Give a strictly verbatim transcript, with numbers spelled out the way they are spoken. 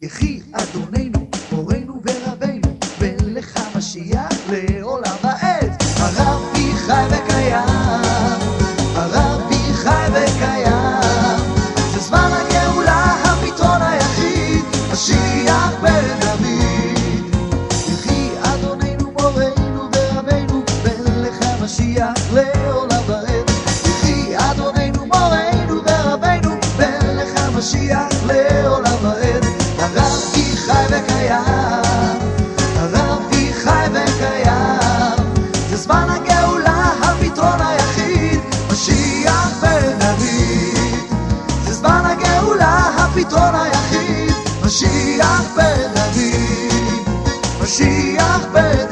יחי אדוננו, מורנו ורבנו, מלך המשיח לעולם ועד. הרבי חי וקיים, הרבי חי וקיים, זה זמן הגאולה, הפתרון היחיד, משיח בן דוד. יחי אדוננו, מורנו ורבנו, מלך המשיח לעולם ועד. יחי אדוננו, מורנו ורבנו, מלך המשיח לעולם ועד. הרבי חי וקיים, הרבי חי וקיים, זה זמן הגאולה, הפתרון היחיד, משיח בן דוד. זה זמן הגאולה, הפתרון היחיד, משיח בן דוד, משיח בן